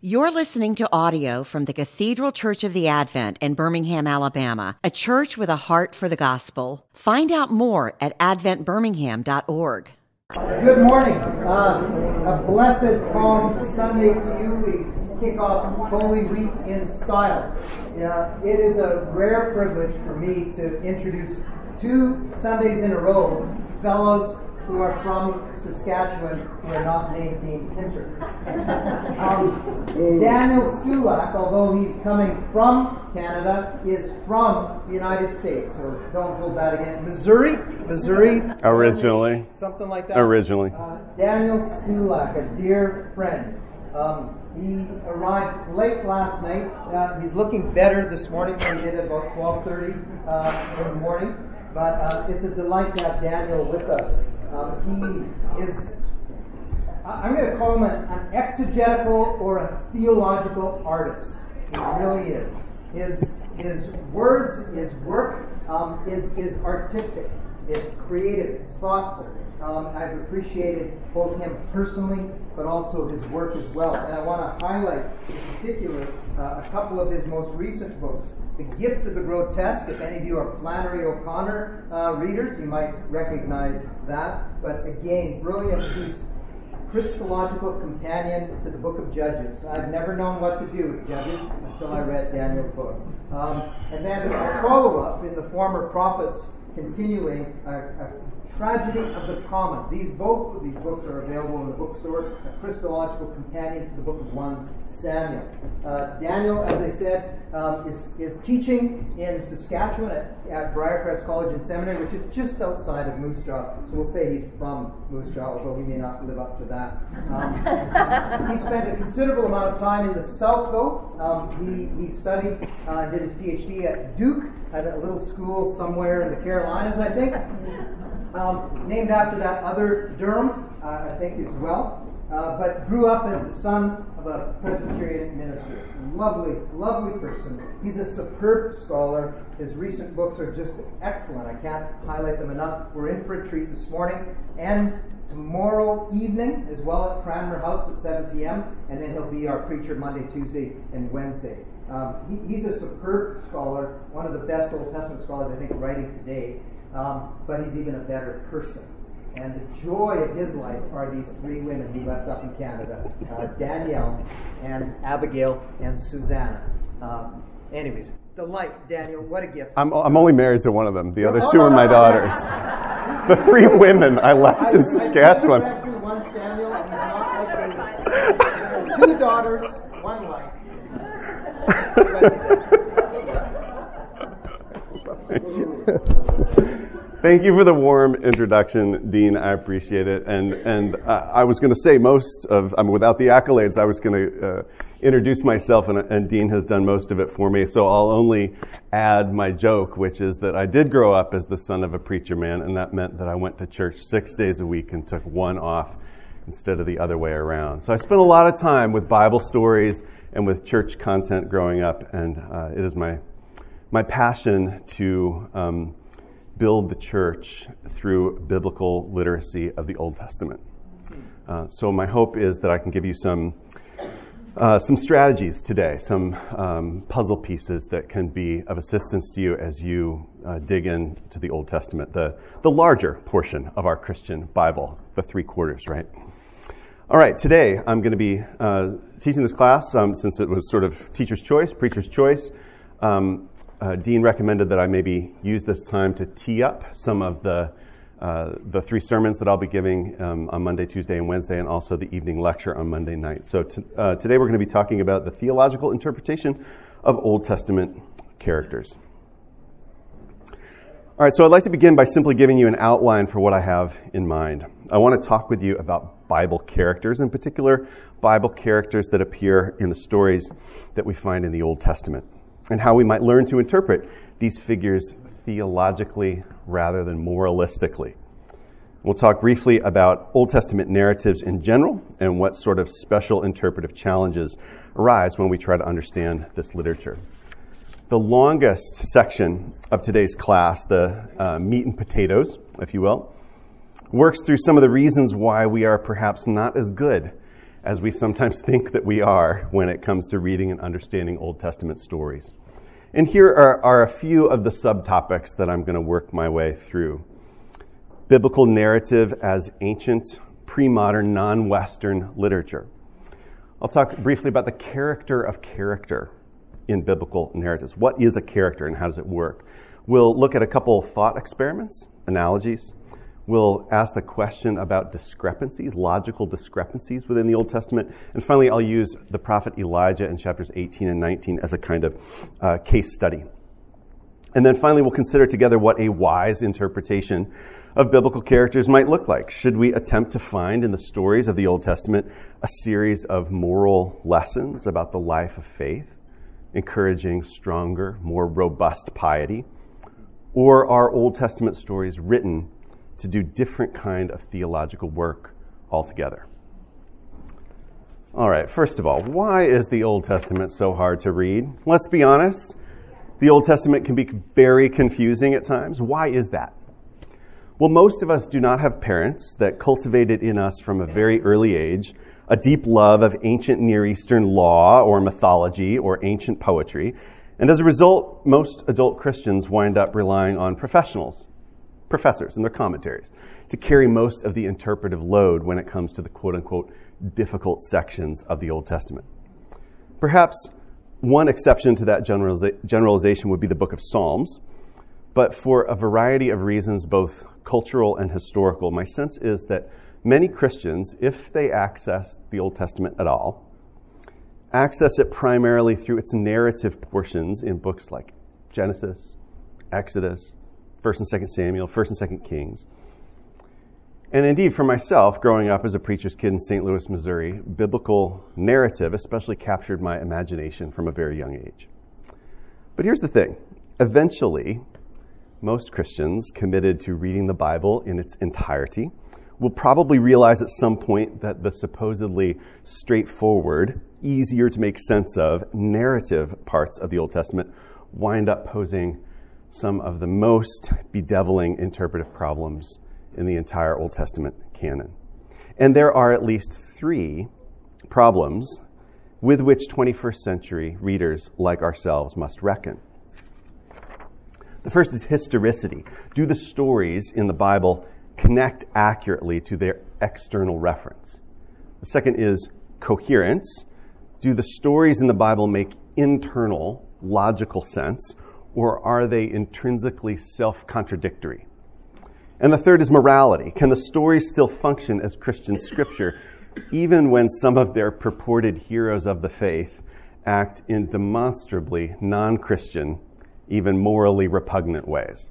You're listening to audio from the Cathedral Church of the Advent in Birmingham, Alabama, a church with a heart for the gospel. Find out more at adventbirmingham.org. Good morning. A blessed Palm Sunday to you. We kick off Holy Week in style. It is a rare privilege for me to introduce 2 Sundays in a row fellows who are from Saskatchewan who are not named Dean Pinter. Daniel Stulak, although he's coming from Canada, is from the United States, so don't hold that again. Missouri? Originally. Something like that? Originally. Daniel Stulak, a dear friend. He arrived late last night. He's looking better this morning than he did at about 12:30 in the morning. But it's a delight to have Daniel with us. He is, I'm going to call him an exegetical or a theological artist. He really is. His words, his work is artistic, it's creative, it's thoughtful. I've appreciated both him personally, but also his work as well. And I want to highlight in particular a couple of his most recent books. The Gift of the Grotesque. If any of you are Flannery O'Connor readers, you might recognize that. But again, brilliant piece. Christological companion to the book of Judges. I've never known what to do with Judges until I read Daniel's book. And then a follow-up in the former prophets, continuing a Tragedy of the Common. Both of these books are available in the bookstore. A Christological companion to the book of 1 Samuel. Daniel, as I said, is teaching in Saskatchewan at Briarcrest College and Seminary, which is just outside of Moose Jaw. So we'll say he's from Moose Jaw, although he may not live up to that. He spent a considerable amount of time in the South, though. He studied and did his PhD at Duke, at a little school somewhere in the Carolinas, I think. Named after that other Durham, I think as well. But grew up as the son of a Presbyterian minister. Lovely, lovely person. He's a superb scholar. His recent books are just excellent. I can't highlight them enough. We're in for a treat this morning and tomorrow evening as well at Cranmer House at 7 p.m. And then he'll be our preacher Monday, Tuesday, and Wednesday. He's a superb scholar, one of the best Old Testament scholars, I think, writing today. But he's even a better person. And the joy of his life are these 3 women he left up in Canada, Danielle and Abigail and Susanna. Anyways, delight, Daniel, what a gift. I'm only married to one of them. The other 2 are my daughters. The 3 women I left in Saskatchewan. I read through 1 Samuel, and he's not like David. 2 daughters, 1 wife. Thank you for the warm introduction, Dean. I appreciate it. And I was going to say without the accolades, I was going to introduce myself, and Dean has done most of it for me. So I'll only add my joke, which is that I did grow up as the son of a preacher man, and that meant that I went to church 6 days a week and took 1 off instead of the other way around. So I spent a lot of time with Bible stories and with church content growing up, and it is my passion to build the church through biblical literacy of the Old Testament. So my hope is that I can give you some strategies today, some puzzle pieces that can be of assistance to you as you dig into the Old Testament, the larger portion of our Christian Bible, the 3/4, right? All right, today I'm going to be teaching this class since it was sort of teacher's choice, preacher's choice. Dean recommended that I maybe use this time to tee up some of the 3 sermons that I'll be giving on Monday, Tuesday, and Wednesday, and also the evening lecture on Monday night. So today we're going to be talking about the theological interpretation of Old Testament characters. All right, so I'd like to begin by simply giving you an outline for what I have in mind. I want to talk with you about Bible characters, in particular, Bible characters that appear in the stories that we find in the Old Testament, and how we might learn to interpret these figures theologically rather than moralistically. We'll talk briefly about Old Testament narratives in general and what sort of special interpretive challenges arise when we try to understand this literature. The longest section of today's class, the meat and potatoes, if you will, works through some of the reasons why we are perhaps not as good as we sometimes think that we are when it comes to reading and understanding Old Testament stories. And here are a few of the subtopics that I'm going to work my way through. Biblical narrative as ancient, pre-modern, non-Western literature. I'll talk briefly about the character of character in biblical narratives. What is a character and how does it work? We'll look at a couple of thought experiments, analogies. We'll ask the question about discrepancies, logical discrepancies within the Old Testament. And finally, I'll use the prophet Elijah in chapters 18 and 19 as a kind of case study. And then finally, we'll consider together what a wise interpretation of biblical characters might look like. Should we attempt to find in the stories of the Old Testament a series of moral lessons about the life of faith, encouraging stronger, more robust piety? Or are Old Testament stories written to do different kind of theological work altogether? All right, first of all, why is the Old Testament so hard to read? Let's be honest, the Old Testament can be very confusing at times. Why is that? Well, most of us do not have parents that cultivated in us from a very early age a deep love of ancient Near Eastern law or mythology or ancient poetry. And as a result, most adult Christians wind up relying on professors and their commentaries to carry most of the interpretive load when it comes to the quote-unquote difficult sections of the Old Testament. Perhaps one exception to that generalization would be the book of Psalms, but for a variety of reasons, both cultural and historical, my sense is that many Christians, if they access the Old Testament at all, access it primarily through its narrative portions in books like Genesis, Exodus, 1st and 2nd Samuel, 1st and 2nd Kings. And indeed, for myself, growing up as a preacher's kid in St. Louis, Missouri, biblical narrative especially captured my imagination from a very young age. But here's the thing. Eventually, most Christians committed to reading the Bible in its entirety will probably realize at some point that the supposedly straightforward, easier to make sense of narrative parts of the Old Testament wind up posing some of the most bedeviling interpretive problems in the entire Old Testament canon. And there are at least 3 problems with which 21st century readers like ourselves must reckon. The first is historicity. Do the stories in the Bible connect accurately to their external reference? The second is coherence. Do the stories in the Bible make internal, logical sense, or are they intrinsically self-contradictory? And the third is morality. Can the stories still function as Christian scripture, even when some of their purported heroes of the faith act in demonstrably non-Christian, even morally repugnant ways?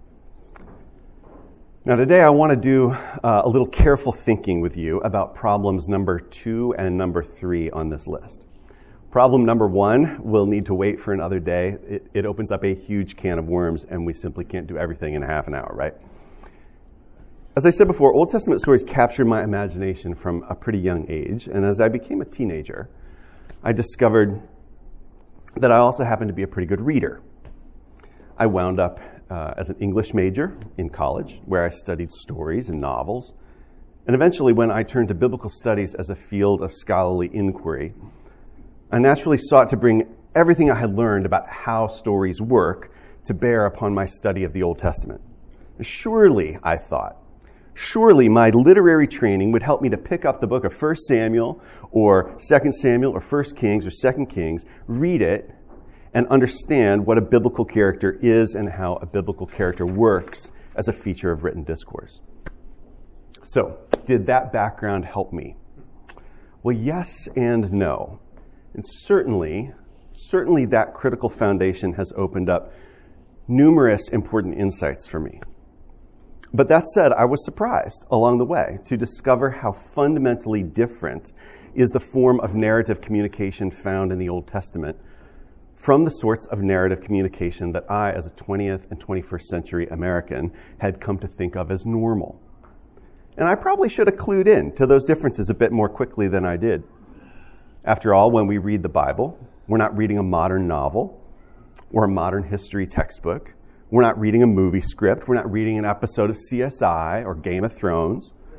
Now today I want to do a little careful thinking with you about problems number 2 and number 3 on this list. Problem number 1 will need to wait for another day. It opens up a huge can of worms, and we simply can't do everything in a half an hour, right? As I said before, Old Testament stories captured my imagination from a pretty young age, and as I became a teenager, I discovered that I also happened to be a pretty good reader. I wound up as an English major in college, where I studied stories and novels, and eventually when I turned to biblical studies as a field of scholarly inquiry, I naturally sought to bring everything I had learned about how stories work to bear upon my study of the Old Testament. Surely, I thought, surely my literary training would help me to pick up the book of 1 Samuel or 2 Samuel or 1 Kings or 2 Kings, read it, and understand what a biblical character is and how a biblical character works as a feature of written discourse. So, did that background help me? Well, yes and no. And certainly that critical foundation has opened up numerous important insights for me. But that said, I was surprised along the way to discover how fundamentally different is the form of narrative communication found in the Old Testament from the sorts of narrative communication that I, as a 20th and 21st century American, had come to think of as normal. And I probably should have clued in to those differences a bit more quickly than I did. After all, when we read the Bible, we're not reading a modern novel or a modern history textbook. We're not reading a movie script. We're not reading an episode of CSI or Game of Thrones.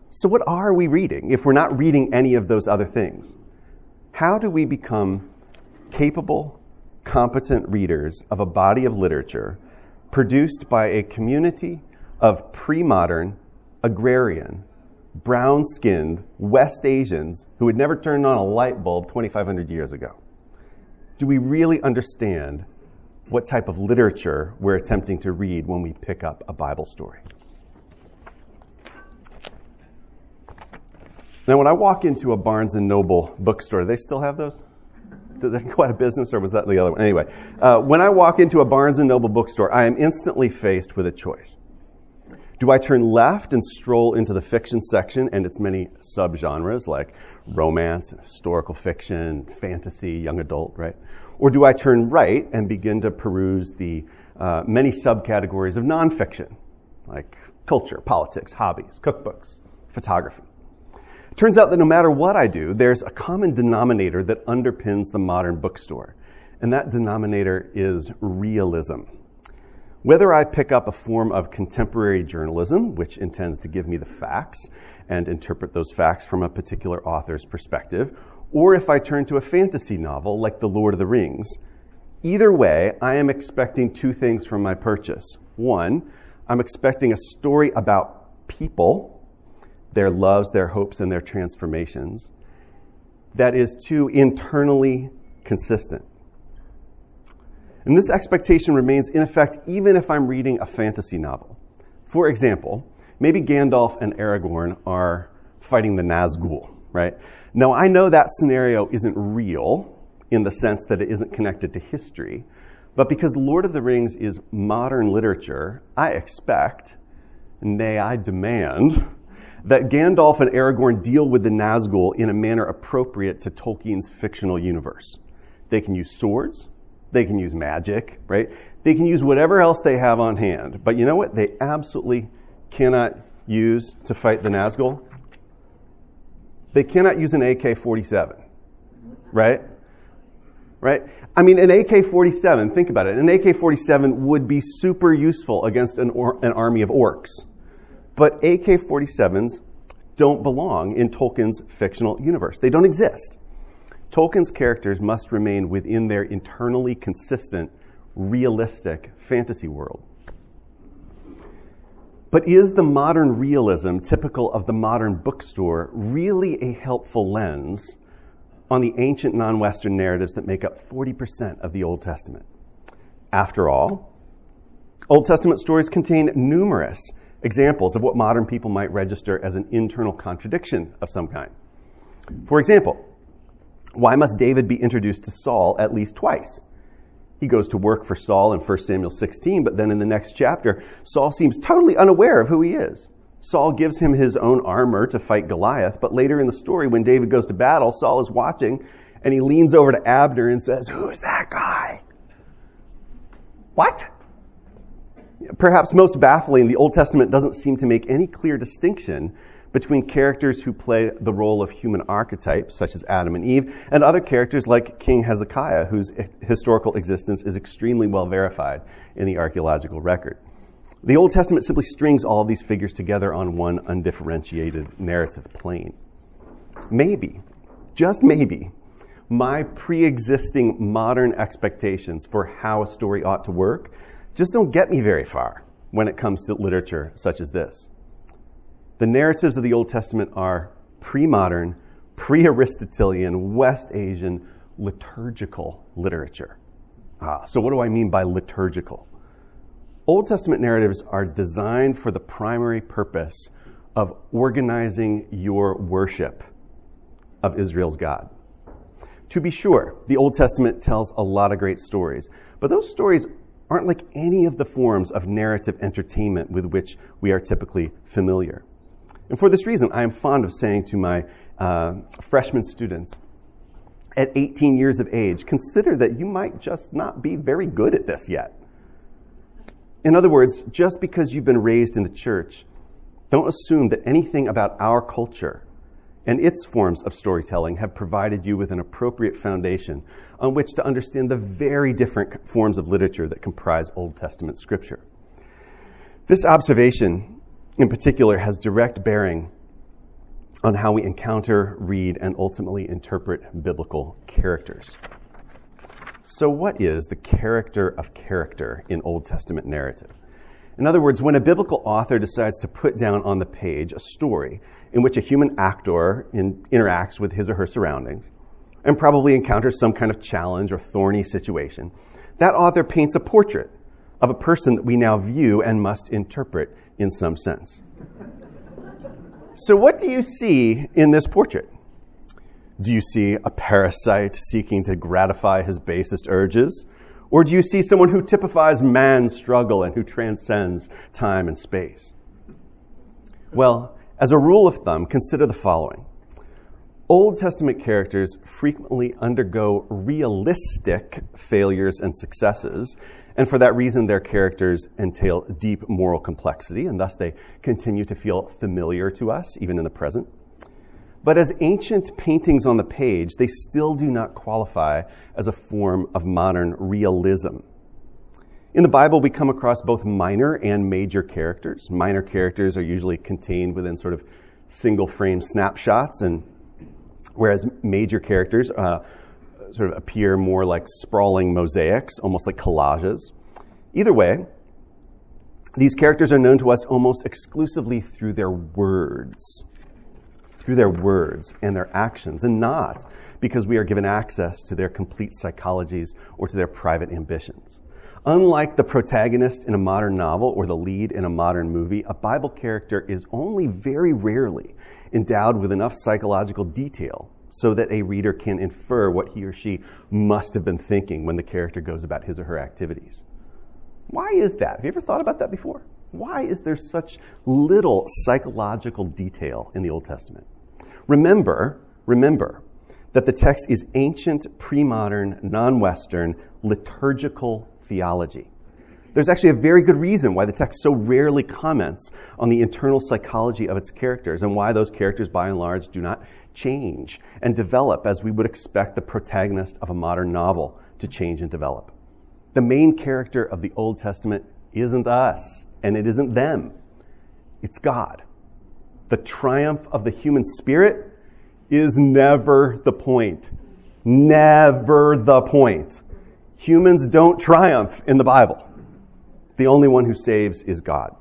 So what are we reading if we're not reading any of those other things? How do we become capable, competent readers of a body of literature produced by a community of pre-modern, agrarian, brown-skinned West Asians who had never turned on a light bulb 2,500 years ago? Do we really understand what type of literature we're attempting to read when we pick up a Bible story? Now, when I walk into a Barnes & Noble bookstore, do they still have those? Did they go out of business, or was that the other one? Anyway, when I walk into a Barnes & Noble bookstore, I am instantly faced with a choice. Do I turn left and stroll into the fiction section and its many subgenres like romance, historical fiction, fantasy, young adult, right? Or do I turn right and begin to peruse the many subcategories of nonfiction, like culture, politics, hobbies, cookbooks, photography? It turns out that no matter what I do, there's a common denominator that underpins the modern bookstore, and that denominator is realism. Whether I pick up a form of contemporary journalism, which intends to give me the facts and interpret those facts from a particular author's perspective, or if I turn to a fantasy novel like The Lord of the Rings, either way, I am expecting two things from my purchase. One, I'm expecting a story about people, their loves, their hopes, and their transformations, that is too internally consistent. And this expectation remains in effect even if I'm reading a fantasy novel. For example, maybe Gandalf and Aragorn are fighting the Nazgul, right? Now, I know that scenario isn't real in the sense that it isn't connected to history, but because Lord of the Rings is modern literature, I expect, nay, I demand, that Gandalf and Aragorn deal with the Nazgul in a manner appropriate to Tolkien's fictional universe. They can use swords, they can use magic, right? They can use whatever else they have on hand. But you know what they absolutely cannot use to fight the Nazgul? They cannot use an AK-47, right? Right? I mean, an AK-47, think about it. An AK-47 would be super useful against an army of orcs. But AK-47s don't belong in Tolkien's fictional universe. They don't exist. Tolkien's characters must remain within their internally consistent, realistic fantasy world. But is the modern realism typical of the modern bookstore really a helpful lens on the ancient non-Western narratives that make up 40% of the Old Testament? After all, Old Testament stories contain numerous examples of what modern people might register as an internal contradiction of some kind. For example, why must David be introduced to Saul at least twice? He goes to work for Saul in 1 Samuel 16, but then in the next chapter, Saul seems totally unaware of who he is. Saul gives him his own armor to fight Goliath, but later in the story, when David goes to battle, Saul is watching, and he leans over to Abner and says, "Who's that guy?" What? Perhaps most baffling, the Old Testament doesn't seem to make any clear distinction between characters who play the role of human archetypes, such as Adam and Eve, and other characters like King Hezekiah, whose historical existence is extremely well verified in the archaeological record. The Old Testament simply strings all of these figures together on one undifferentiated narrative plane. Maybe, just maybe, my pre-existing modern expectations for how a story ought to work just don't get me very far when it comes to literature such as this. The narratives of the Old Testament are pre-modern, pre-Aristotelian, West Asian, liturgical literature. So what do I mean by liturgical? Old Testament narratives are designed for the primary purpose of organizing your worship of Israel's God. To be sure, the Old Testament tells a lot of great stories, but those stories aren't like any of the forms of narrative entertainment with which we are typically familiar. And for this reason, I am fond of saying to my freshman students, at 18 years of age, consider that you might just not be very good at this yet. In other words, just because you've been raised in the church, don't assume that anything about our culture and its forms of storytelling have provided you with an appropriate foundation on which to understand the very different forms of literature that comprise Old Testament scripture. This observation, in particular, has direct bearing on how we encounter, read, and ultimately interpret biblical characters. So what is the character of character in Old Testament narrative? In other words, when a biblical author decides to put down on the page a story in which a human actor interacts with his or her surroundings and probably encounters some kind of challenge or thorny situation, that author paints a portrait of a person that we now view and must interpret in some sense. So what do you see in this portrait? Do you see a parasite seeking to gratify his basest urges? Or do you see someone who typifies man's struggle and who transcends time and space? Well, as a rule of thumb, consider the following. Old Testament characters frequently undergo realistic failures and successes, and for that reason, their characters entail deep moral complexity, and thus they continue to feel familiar to us, even in the present. But as ancient paintings on the page, they still do not qualify as a form of modern realism. In the Bible, we come across both minor and major characters. Minor characters are usually contained within sort of single-frame snapshots, and whereas major characters sort of appear more like sprawling mosaics, almost like collages. Either way, these characters are known to us almost exclusively through their words and their actions, and not because we are given access to their complete psychologies or to their private ambitions. Unlike the protagonist in a modern novel or the lead in a modern movie, a Bible character is only very rarely endowed with enough psychological detail so that a reader can infer what he or she must have been thinking when the character goes about his or her activities. Why is that? Have you ever thought about that before? Why is there such little psychological detail in the Old Testament? Remember that the text is ancient, pre-modern, non-Western, liturgical theology. There's actually a very good reason why the text so rarely comments on the internal psychology of its characters and why those characters, by and large, do not change and develop as we would expect the protagonist of a modern novel to change and develop. The main character of the Old Testament isn't us, and it isn't them. It's God. The triumph of the human spirit is never the point. Never the point. Humans don't triumph in the Bible. The only one who saves is God.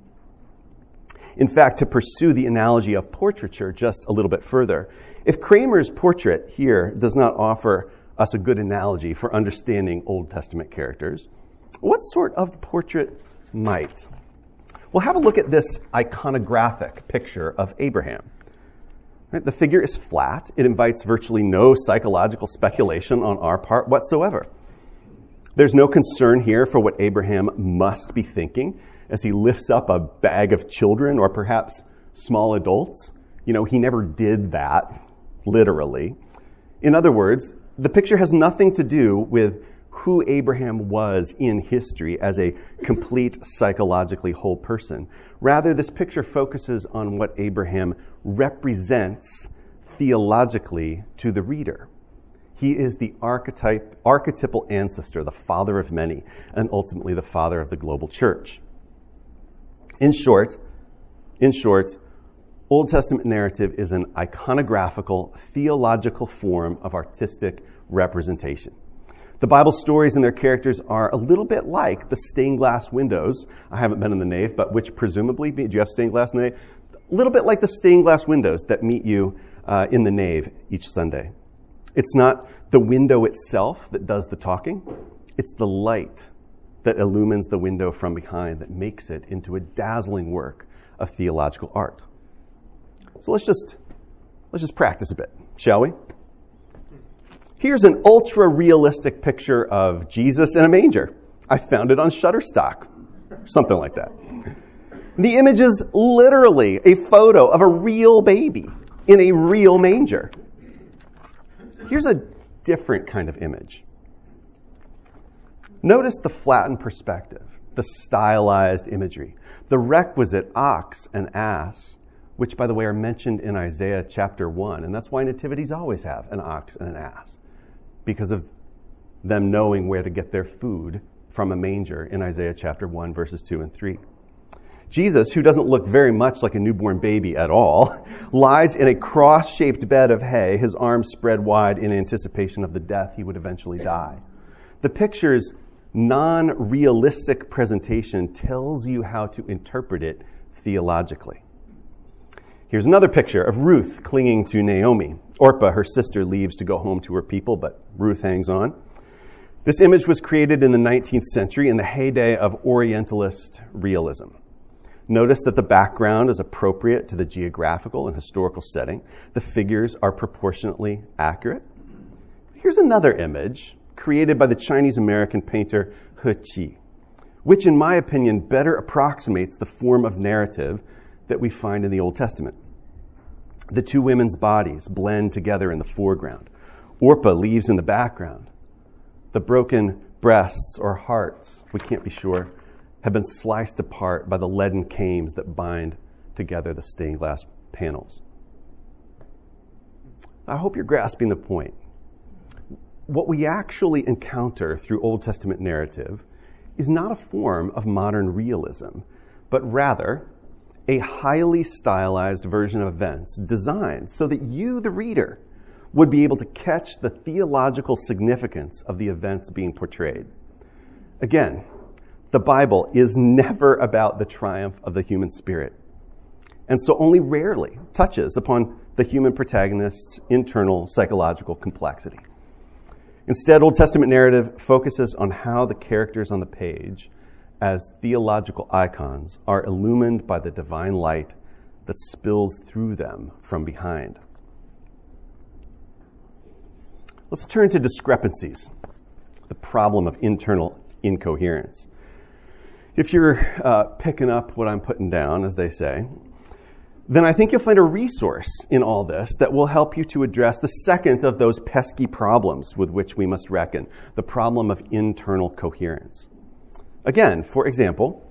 In fact, to pursue the analogy of portraiture just a little bit further, if Kramer's portrait here does not offer us a good analogy for understanding Old Testament characters, what sort of portrait might? Well, have a look at this iconographic picture of Abraham. Right? The figure is flat. It invites virtually no psychological speculation on our part whatsoever. There's no concern here for what Abraham must be thinking as he lifts up a bag of children or perhaps small adults. You know, he never did that, literally. In other words, the picture has nothing to do with who Abraham was in history as a complete psychologically whole person. Rather, this picture focuses on what Abraham represents theologically to the reader. He is the archetypal ancestor, the father of many, and ultimately the father of the global church. In short, Old Testament narrative is an iconographical, theological form of artistic representation. The Bible stories and their characters are a little bit like the stained glass windows. I haven't been in the nave, but which presumably, do you have stained glass in the nave? A little bit like the stained glass windows that meet you in the nave each Sunday. It's not the window itself that does the talking. It's the light that illumines the window from behind that makes it into a dazzling work of theological art. So let's just practice a bit, shall we? Here's an ultra-realistic picture of Jesus in a manger. I found it on Shutterstock, something like that. The image is literally a photo of a real baby in a real manger. Here's a different kind of image. Notice the flattened perspective, the stylized imagery, the requisite ox and ass, which, by the way, are mentioned in Isaiah chapter 1. And that's why nativities always have an ox and an ass, because of them knowing where to get their food from a manger in Isaiah chapter 1, verses 2 and 3. Jesus, who doesn't look very much like a newborn baby at all, lies in a cross-shaped bed of hay, his arms spread wide in anticipation of the death he would eventually die. The picture's non-realistic presentation tells you how to interpret it theologically. Here's another picture of Ruth clinging to Naomi. Orpah, her sister, leaves to go home to her people, but Ruth hangs on. This image was created in the 19th century in the heyday of Orientalist realism. Notice that the background is appropriate to the geographical and historical setting. The figures are proportionately accurate. Here's another image created by the Chinese-American painter He Qi, which in my opinion better approximates the form of narrative that we find in the Old Testament. The two women's bodies blend together in the foreground. Orpah leaves in the background. The broken breasts or hearts, we can't be sure, have been sliced apart by the leaden canes that bind together the stained glass panels. I hope you're grasping the point. What we actually encounter through Old Testament narrative is not a form of modern realism, but rather a highly stylized version of events designed so that you, the reader, would be able to catch the theological significance of the events being portrayed. Again, the Bible is never about the triumph of the human spirit, and so only rarely touches upon the human protagonist's internal psychological complexity. Instead, Old Testament narrative focuses on how the characters on the page, as theological icons, are illumined by the divine light that spills through them from behind. Let's turn to discrepancies, the problem of internal incoherence. If you're picking up what I'm putting down, as they say, then I think you'll find a resource in all this that will help you to address the second of those pesky problems with which we must reckon, the problem of internal coherence. Again, for example,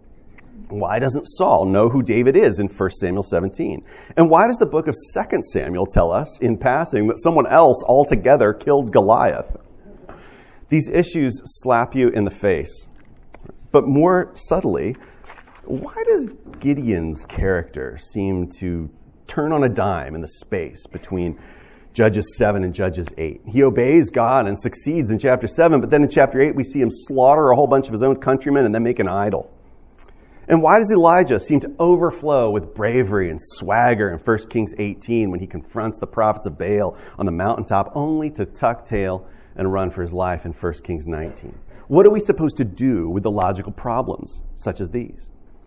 why doesn't Saul know who David is in 1 Samuel 17? And why does the book of 2 Samuel tell us in passing that someone else altogether killed Goliath? These issues slap you in the face. But more subtly, why does Gideon's character seem to turn on a dime in the space between Judges 7 and Judges 8? He obeys God and succeeds in chapter 7, but then in chapter 8 we see him slaughter a whole bunch of his own countrymen and then make an idol. And why does Elijah seem to overflow with bravery and swagger in 1 Kings 18 when he confronts the prophets of Baal on the mountaintop, only to tuck tail and run for his life in 1 Kings 19? What are we supposed to do with the logical problems such as these?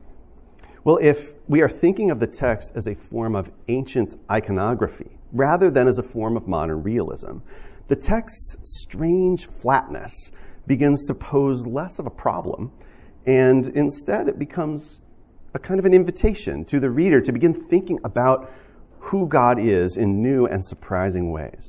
Well, if we are thinking of the text as a form of ancient iconography rather than as a form of modern realism, the text's strange flatness begins to pose less of a problem, and instead it becomes a kind of an invitation to the reader to begin thinking about who God is in new and surprising ways.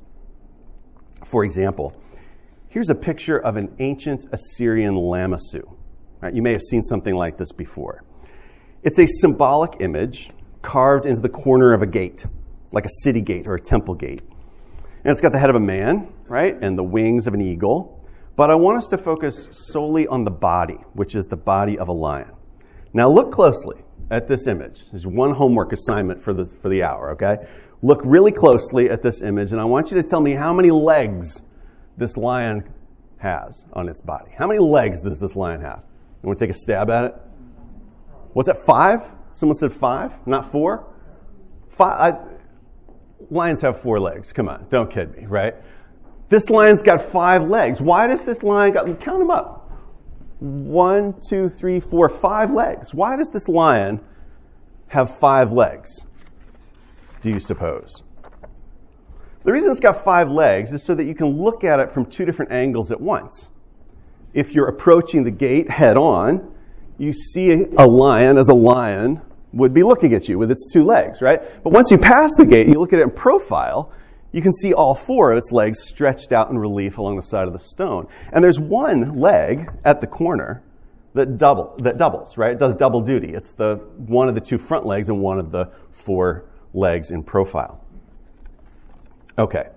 For example, here's a picture of an ancient Assyrian lamassu. Right? You may have seen something like this before. It's a symbolic image carved into the corner of a gate, like a city gate or a temple gate. And it's got the head of a man, right, and the wings of an eagle. But I want us to focus solely on the body, which is the body of a lion. Now look closely at this image. There's one homework assignment for the hour, okay? Look really closely at this image, and I want you to tell me how many legs this lion has on its body. How many legs does this lion have? You want to take a stab at it? What's that, 5? Someone said 5, not 4? 5. Lions have 4 legs. Come on, don't kid me, right? This lion's got 5 legs. Why does this lion count them up? 1, 2, 3, 4, 5 legs. Why does this lion have 5 legs, do you suppose? The reason it's got 5 legs is so that you can look at it from 2 different angles at once. If you're approaching the gate head on, you see a lion as a lion would be looking at you with its 2 legs, right? But once you pass the gate, you look at it in profile, you can see all 4 of its legs stretched out in relief along the side of the stone. And there's one leg at the corner that doubles, right? It does double duty. It's the one of the 2 front legs and one of the 4 legs in profile. Okay.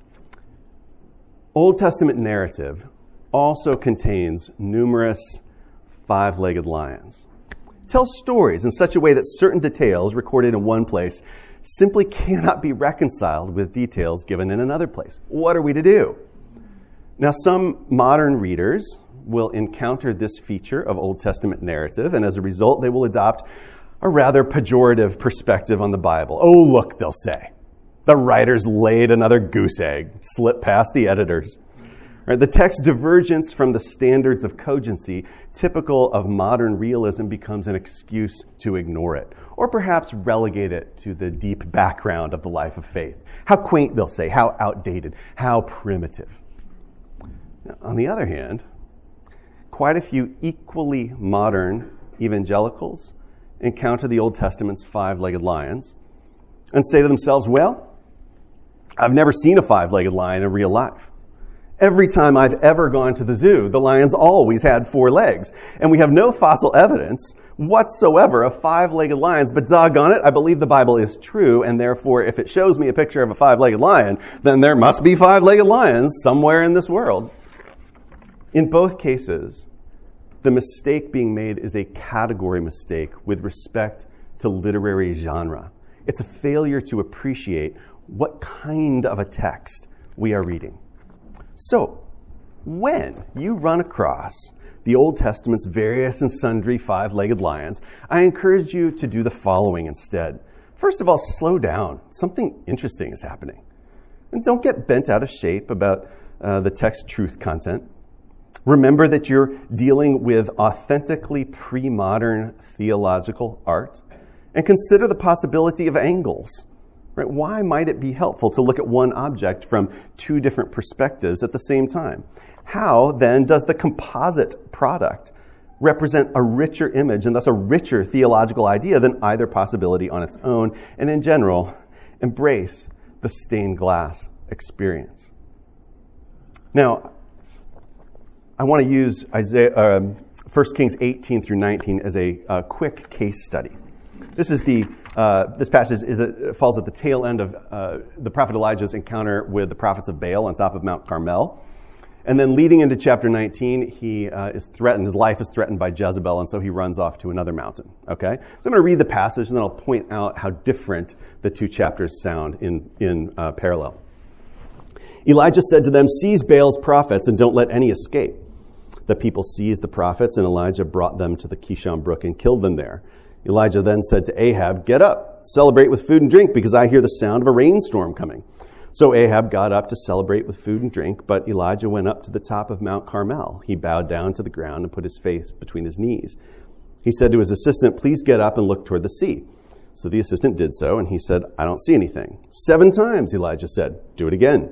Old Testament narrative also contains numerous 5-legged lions. tells stories in such a way that certain details recorded in one place simply cannot be reconciled with details given in another place. What are we to do? Now, some modern readers will encounter this feature of Old Testament narrative, and as a result, they will adopt a rather pejorative perspective on the Bible. Oh, look, they'll say, the writers laid another goose egg, slipped past the editors. Right, the text's divergence from the standards of cogency typical of modern realism becomes an excuse to ignore it, or perhaps relegate it to the deep background of the life of faith. How quaint, they'll say, how outdated, how primitive. Now, on the other hand, quite a few equally modern evangelicals encounter the Old Testament's five-legged lions and say to themselves, well, I've never seen a five-legged lion in real life. Every time I've ever gone to the zoo, the lions always had four legs. And we have no fossil evidence whatsoever of five-legged lions, but doggone it, I believe the Bible is true, and therefore if it shows me a picture of a five-legged lion, then there must be five-legged lions somewhere in this world. In both cases, the mistake being made is a category mistake with respect to literary genre. It's a failure to appreciate what kind of a text we are reading. So, when you run across the Old Testament's various and sundry five-legged lions, I encourage you to do the following instead. First of all, slow down. Something interesting is happening. And don't get bent out of shape about the text truth content. Remember that you're dealing with authentically pre-modern theological art, and consider the possibility of angles. Right? Why might it be helpful to look at one object from two different perspectives at the same time? How, then, does the composite product represent a richer image and thus a richer theological idea than either possibility on its own, and in general, embrace the stained glass experience? Now, I want to use 1 Kings 18 through 19 as a quick case study. This passage falls at the tail end of the prophet Elijah's encounter with the prophets of Baal on top of Mount Carmel. And then leading into chapter 19, he is threatened. His life is threatened by Jezebel, and so he runs off to another mountain. Okay? So I'm going to read the passage, and then I'll point out how different the two chapters sound in parallel. Elijah said to them, "Seize Baal's prophets and don't let any escape." The people seized the prophets, and Elijah brought them to the Kishon brook and killed them there. Elijah then said to Ahab, "Get up, celebrate with food and drink, because I hear the sound of a rainstorm coming." So Ahab got up to celebrate with food and drink, but Elijah went up to the top of Mount Carmel. He bowed down to the ground and put his face between his knees. He said to his assistant, "Please get up and look toward the sea." So the assistant did so, and he said, "I don't see anything." 7 times, Elijah said. "Do it again."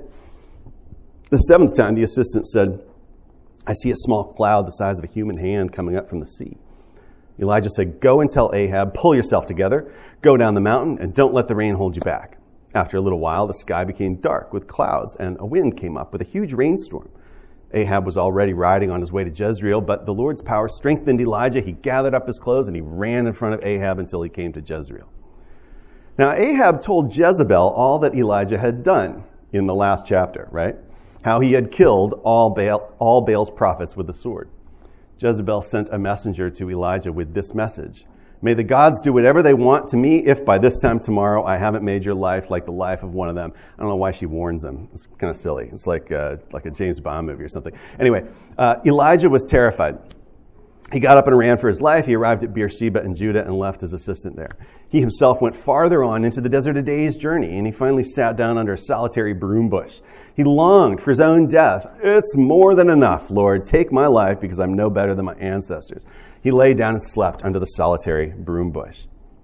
The 7th time, the assistant said, "I see a small cloud the size of a human hand coming up from the sea." Elijah said, "Go and tell Ahab, pull yourself together, go down the mountain, and don't let the rain hold you back." After a little while, the sky became dark with clouds, and a wind came up with a huge rainstorm. Ahab was already riding on his way to Jezreel, but the Lord's power strengthened Elijah. He gathered up his clothes, and he ran in front of Ahab until he came to Jezreel. Now, Ahab told Jezebel all that Elijah had done in the last chapter, right? How he had killed all Baal's prophets with the sword. Jezebel sent a messenger to Elijah with this message: "May the gods do whatever they want to me if by this time tomorrow I haven't made your life like the life of one of them." I don't know why she warns him. It's kind of silly. It's like a James Bond movie or something. Anyway, Elijah was terrified. He got up and ran for his life. He arrived at Beersheba in Judah and left his assistant there. He himself went farther on into the desert a day's journey, and he finally sat down under a solitary broom bush. He longed for his own death. "It's more than enough, Lord. Take my life because I'm no better than my ancestors." He lay down and slept under the solitary broom bush.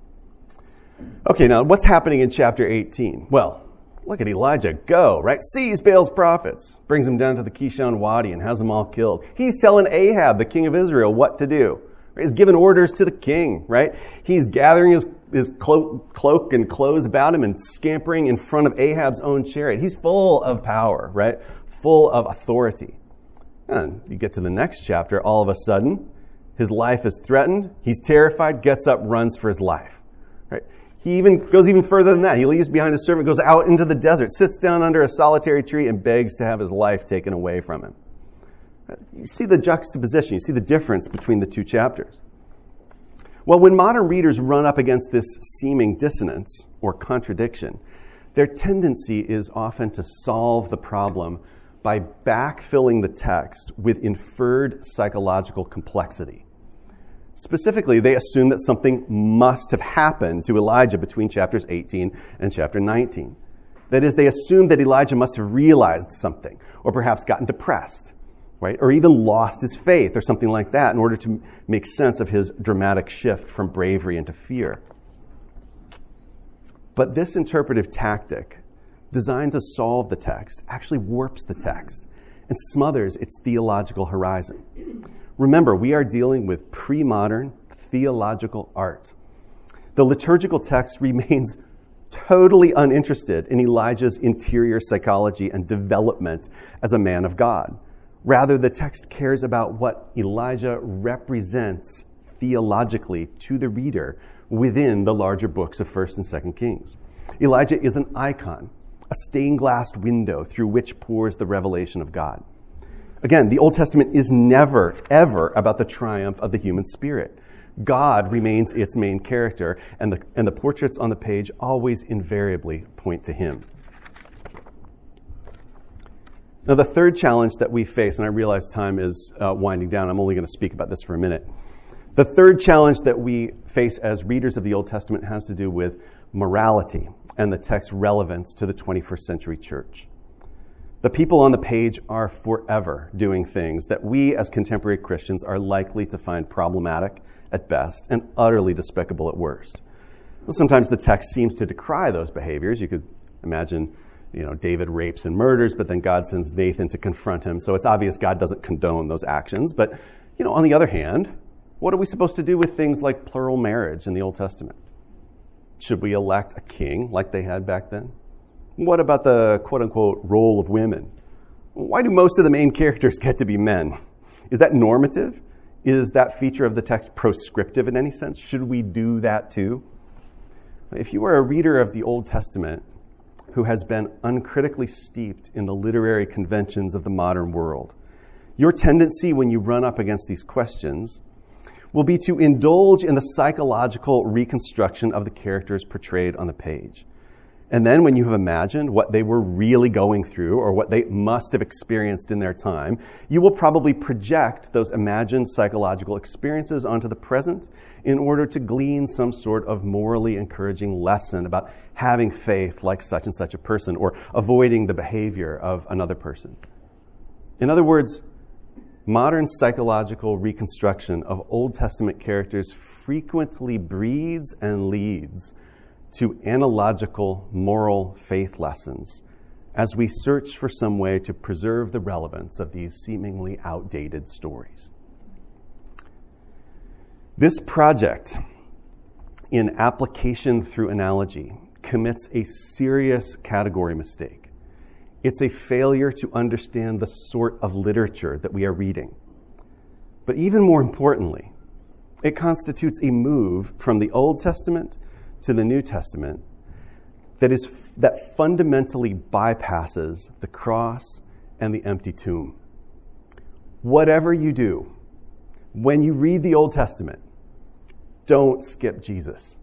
Okay, now what's happening in chapter 18? Well, look at Elijah go, right? Seize Baal's prophets, brings them down to the Kishon Wadi and has them all killed. He's telling Ahab, the king of Israel, what to do. He's giving orders to the king, right? He's gathering his cloak and clothes about him and scampering in front of Ahab's own chariot. He's full of power, right? Full of authority. And you get to the next chapter, all of a sudden, his life is threatened. He's terrified, gets up, runs for his life, right? He goes even further than that. He leaves behind his servant, goes out into the desert, sits down under a solitary tree, and begs to have his life taken away from him. You see the juxtaposition. You see the difference between the two chapters. Well, when modern readers run up against this seeming dissonance or contradiction, their tendency is often to solve the problem by backfilling the text with inferred psychological complexity. Specifically, they assume that something must have happened to Elijah between chapters 18 and chapter 19. That is, they assume that Elijah must have realized something, or perhaps gotten depressed, right? Or even lost his faith or something like that in order to make sense of his dramatic shift from bravery into fear. But this interpretive tactic, designed to solve the text, actually warps the text and smothers its theological horizon. Remember, we are dealing with pre-modern theological art. The liturgical text remains totally uninterested in Elijah's interior psychology and development as a man of God. Rather, the text cares about what Elijah represents theologically to the reader within the larger books of 1st and 2nd Kings. Elijah is an icon, a stained-glass window through which pours the revelation of God. Again, the Old Testament is never, ever about the triumph of the human spirit. God remains its main character, and the portraits on the page always invariably point to him. Now, the third challenge that we face, and I realize time is winding down, I'm only going to speak about this for a minute. The third challenge that we face as readers of the Old Testament has to do with morality and the text's relevance to the 21st century church. The people on the page are forever doing things that we as contemporary Christians are likely to find problematic at best and utterly despicable at worst. Well, sometimes the text seems to decry those behaviors. You could imagine, David rapes and murders, but then God sends Nathan to confront him. So it's obvious God doesn't condone those actions. But, on the other hand, what are we supposed to do with things like plural marriage in the Old Testament? Should we elect a king like they had back then? What about the quote-unquote role of women? Why do most of the main characters get to be men? Is that normative? Is that feature of the text proscriptive in any sense? Should we do that too? If you are a reader of the Old Testament who has been uncritically steeped in the literary conventions of the modern world, your tendency when you run up against these questions will be to indulge in the psychological reconstruction of the characters portrayed on the page. And then when you have imagined what they were really going through or what they must have experienced in their time, you will probably project those imagined psychological experiences onto the present in order to glean some sort of morally encouraging lesson about having faith like such and such a person or avoiding the behavior of another person. In other words, modern psychological reconstruction of Old Testament characters frequently breeds and leads to analogical moral faith lessons as we search for some way to preserve the relevance of these seemingly outdated stories. This project, in application through analogy, commits a serious category mistake. It's a failure to understand the sort of literature that we are reading. But even more importantly, it constitutes a move from the Old Testament to the New Testament that fundamentally bypasses the cross and the empty tomb. Whatever you do, when you read the Old Testament, don't skip Jesus.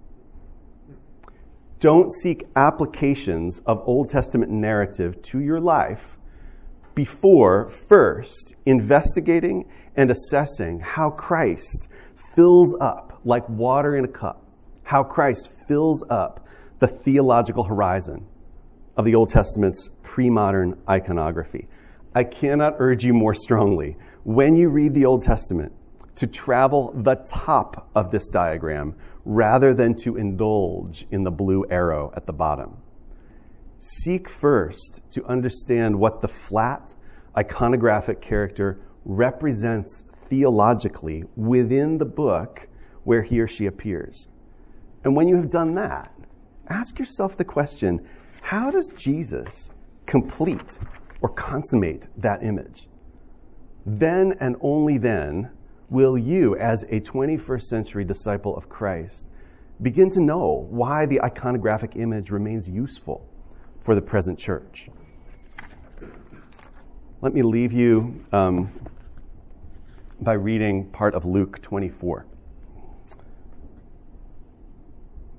Don't seek applications of Old Testament narrative to your life before first investigating and assessing how Christ fills up like water in a cup, how Christ fills up the theological horizon of the Old Testament's pre-modern iconography. I cannot urge you more strongly, when you read the Old Testament, to travel the top of this diagram rather than to indulge in the blue arrow at the bottom. Seek first to understand what the flat, iconographic character represents theologically within the book where he or she appears. And when you have done that, ask yourself the question, how does Jesus complete or consummate that image? Then and only then will you, as a 21st century disciple of Christ, begin to know why the iconographic image remains useful for the present church. Let me leave you by reading part of Luke 24.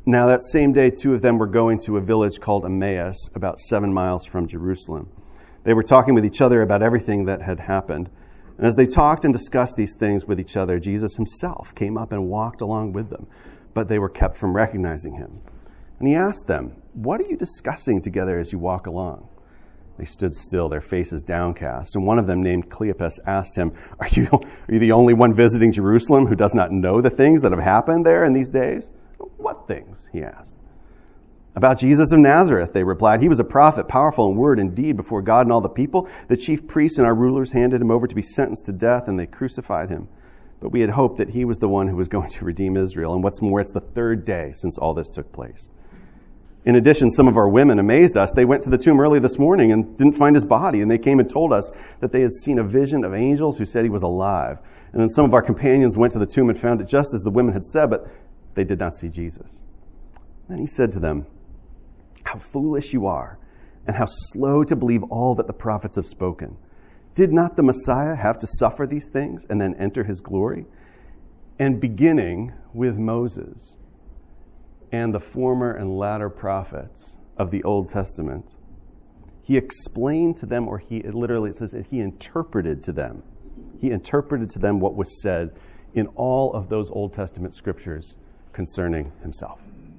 Now that same day, two of them were going to a village called Emmaus, about 7 miles from Jerusalem. They were talking with each other about everything that had happened. And as they talked and discussed these things with each other, Jesus himself came up and walked along with them, but they were kept from recognizing him. And he asked them, "What are you discussing together as you walk along?" They stood still, their faces downcast. And one of them, named Cleopas, asked him, Are you the only one visiting Jerusalem who does not know the things that have happened there in these days? "What things?" he asked. "About Jesus of Nazareth," they replied. "He was a prophet, powerful in word and deed before God and all the people. The chief priests and our rulers handed him over to be sentenced to death, and they crucified him. But we had hoped that he was the one who was going to redeem Israel. And what's more, it's the third day since all this took place. In addition, some of our women amazed us. They went to the tomb early this morning and didn't find his body, and they came and told us that they had seen a vision of angels who said he was alive. And then some of our companions went to the tomb and found it just as the women had said, but they did not see Jesus." Then he said to them, "How foolish you are, and how slow to believe all that the prophets have spoken. Did not the Messiah have to suffer these things and then enter his glory?" And beginning with Moses and the former and latter prophets of the Old Testament, he explained to them, or it says that he interpreted to them. He interpreted to them what was said in all of those Old Testament scriptures concerning himself.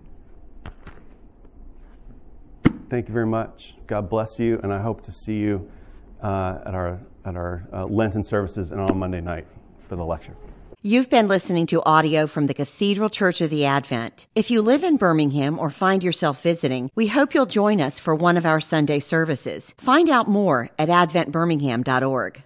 Thank you very much. God bless you, and I hope to see you at our Lenten services and on Monday night for the lecture. You've been listening to audio from the Cathedral Church of the Advent. If you live in Birmingham or find yourself visiting, we hope you'll join us for one of our Sunday services. Find out more at adventbirmingham.org.